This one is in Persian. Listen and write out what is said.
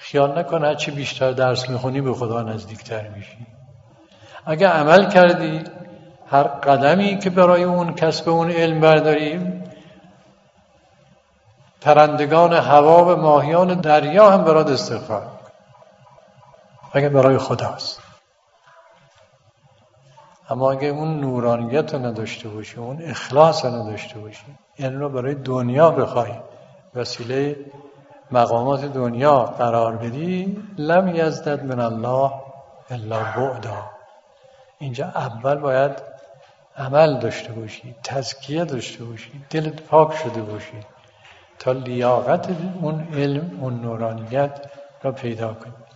خیال نکن هر چی بیشتر درس میخونی به خدا نزدیکتر میشی. اگه عمل کردی، هر قدمی که برای اون کسب اون علم برداری، پرندگان هوا و ماهیان دریا هم برات استغفار میکنن. اگه برای خداست. اما اگه اون نورانیت رو نداشته باشی، اون اخلاص رو نداشته باشی، این رو برای دنیا بخوای وسیله مقامات دنیا قرار بدی، لم یزدد من الله الا بعدا. اینجا اول باید عمل داشته باشی، تزکیه داشته باشی، دلت پاک شده باشی تا لیاقت اون علم، اون نورانیت را پیدا کنی.